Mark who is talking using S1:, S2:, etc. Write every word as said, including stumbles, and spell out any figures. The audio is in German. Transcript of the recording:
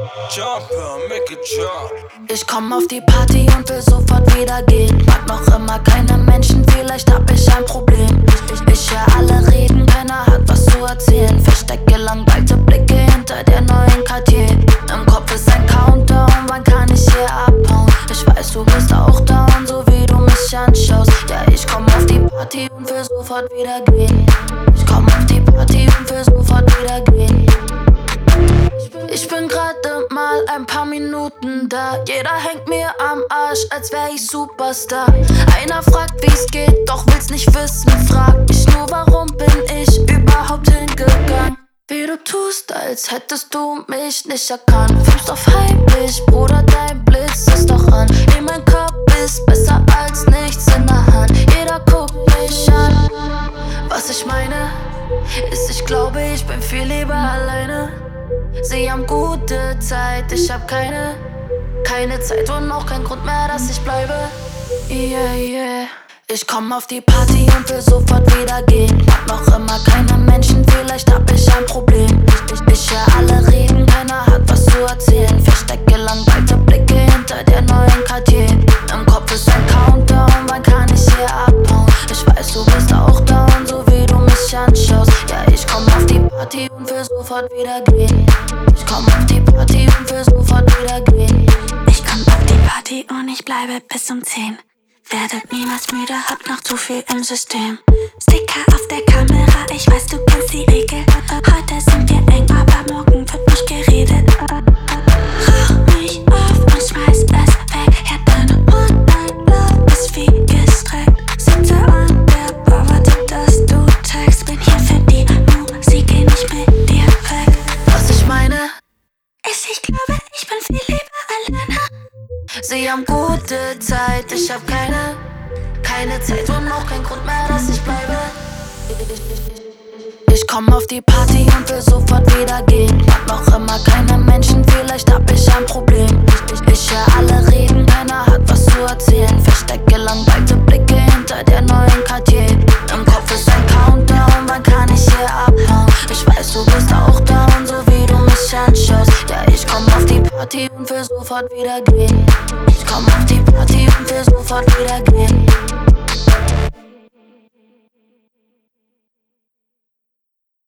S1: Jumper, make a jump.
S2: Ich komm auf die Party und will sofort wieder gehen. Mag noch immer keine Menschen, vielleicht hab ich ein Problem. Ich, ich, ich hör alle reden, keiner hat was zu erzählen. Versteck gelangweilte Blicke hinter der neuen Cartier. Im Kopf ist ein Countdown, wann kann ich hier abhauen? Ich weiß, du bist auch down, so wie du mich anschaust. Ja, ich komm auf die Party und will sofort wieder gehen. Ich komm auf die Party und will sofort wieder gehen. Ich bin gerade mal ein paar Minuten da. Jeder hängt mir am Arsch, als wär ich Superstar. Einer fragt, wie's geht, doch will's nicht wissen. Frag ich nur, warum bin ich überhaupt hingegangen? Wie du tust, als hättest du mich nicht erkannt. Fühlst auf heimlich, Bruder, dein Blitz ist doch an. In mein Kopf ist besser als nichts in der Hand. Jeder guckt mich an. Was ich meine, ist, ich glaube, ich bin viel lieber alleine. Sie haben gute Zeit, ich hab keine, keine Zeit und auch kein Grund mehr, dass ich bleibe. Yeah, yeah. Ich komm auf die Party und will sofort wieder gehen. Mag noch immer keine Menschen, vielleicht hab ich ein Problem. Ich, ich, ich hör alle reden, keiner hat was zu erzählen. Versteck gelangweilte Blicke hinter der neuen Cartier. Im Kopf ist ein Countdown, wann kann ich hier abhauen? Ich weiß, du bist auch down, so wie du mich anschaust. Ja, ich komm auf die Party und will sofort wieder gehen. Ich komm auf die Party und will sofort wieder gehen.
S3: Ich komm auf die Party und ich bleibe bis um zehn. Werdet niemals müde, hab noch zu viel im System. Sticker auf der Kamera, ich weiß, du kennst die Regel. Heute sind wir eng, aber morgen wird nicht geredet. Rauch mich auf und schmeiß es weg. Ja, deine One-Night-Love ist wie gestreckt. Sitze an der Bar, warte, dass du text. Bin hier für die Musik, geh nicht mit dir weg.
S2: Was ich meine,
S3: ist, ich glaube, ich bin viel lieber alleine.
S2: sie haben gute Zeit, ich hab keine, keine Zeit und auch kein Grund mehr, dass ich bleibe. Ich komm auf die Party und will sofort wieder gehen. Mag noch immer keine Menschen, vielleicht hab ich ein Problem. Ich, ich, ich hör alle reden, keiner hat was zu erzählen. Versteck gelangweilte Blicke hinter der neuen Cartier. Im Kopf ist ein Countdown, wann kann ich hier abhauen? Ich weiß, du bist auch down, so wie du mich anschaust. Ja, ich komm auf die Party und will sofort wieder gehen. Ich komm auf die Party und will sofort wieder gehen.